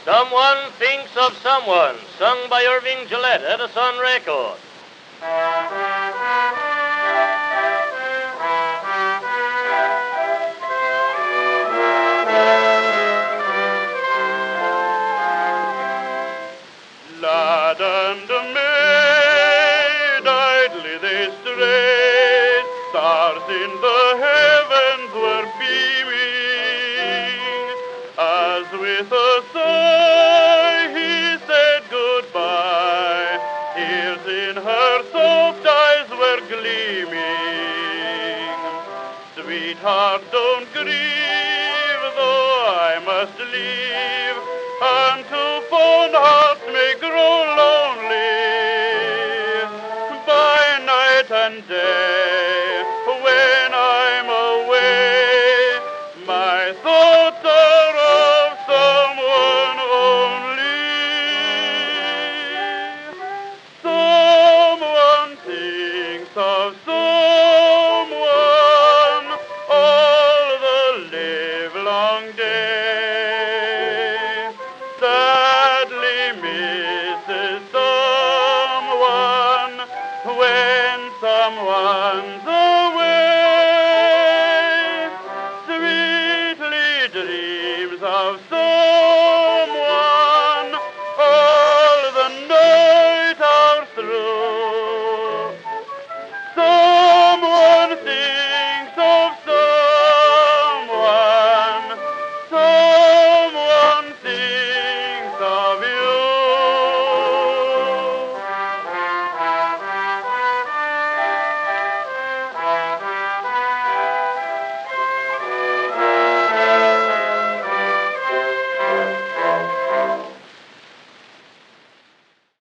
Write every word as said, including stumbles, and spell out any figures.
Someone Thinks of Someone, sung by Irving Gillette, Edison Record. Lad and maid, idly they strayed, stars in the heavens were beaming, as with a sigh he said goodbye, tears in her soft eyes were gleaming. Sweetheart, don't grieve, though I must leave, and to fond hearts may grow lonely by night and day. When I'm away, my thoughts are of someone only. Someone thinks of someone all the livelong day. Sadly misses someone when someone's